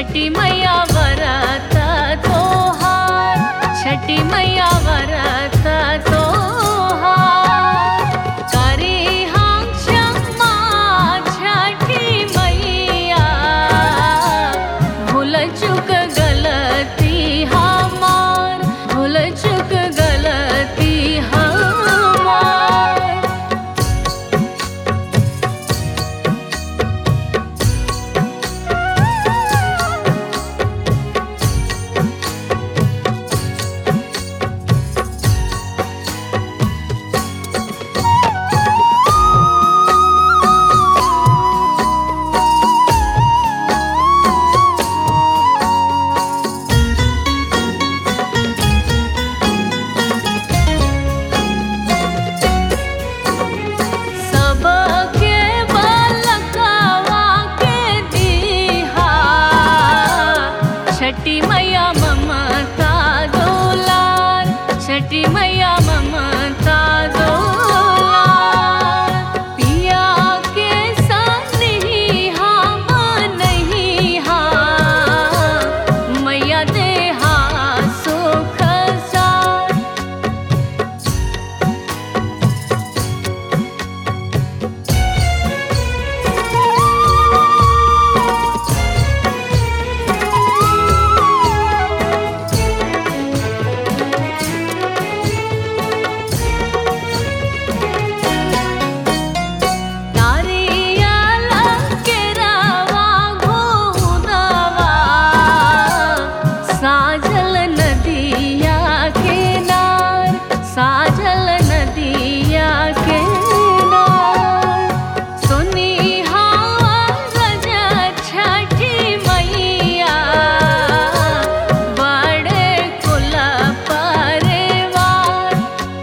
छठी मैया व्रत तोहार, छठी मैया व्रत तोहार। करी हम क्षमा छठी मैया, भूल चुक गलती हमार, भूल चुक गलती हमार। छठी मैया ममता दुलार, छठी मैया ममता दुलार। पिया के सनिहा बनहिहा, मैया देहा सुख सार। साजल नदिया किनार, साजल नदिया किनार। सुनी रज छठी मैया, बड़े कुल परिवार।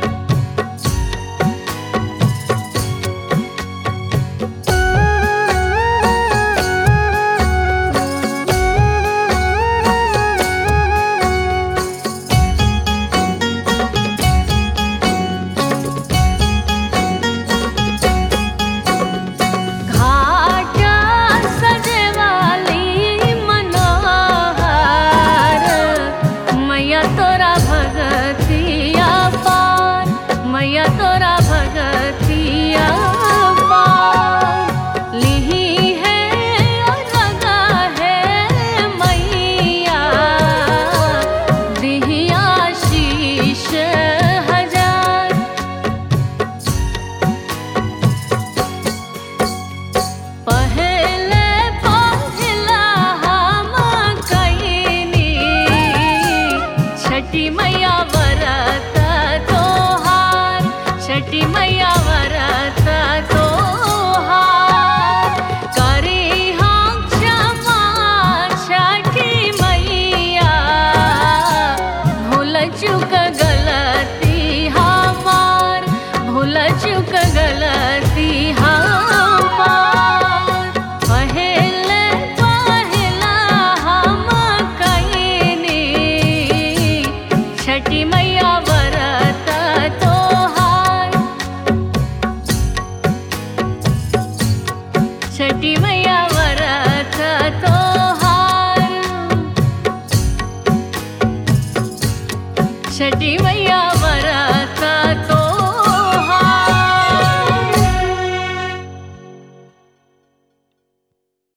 मैया तोरा भगतिया पार। लिही है और लगा है मैया, दिहिया शीश हजार। पहले पहला हम कईनी, छठी मैया व्रत तोहार, छठी मैया व्रत तोहार। करी हम क्षमा छठी मैया, भूल चुक गलती हमार, भूल चुक गलती हमार। पहले पहला हम कईनी, छठी मैया व्रत तोहार, छठी मैया व्रत तोहार, छठी मैया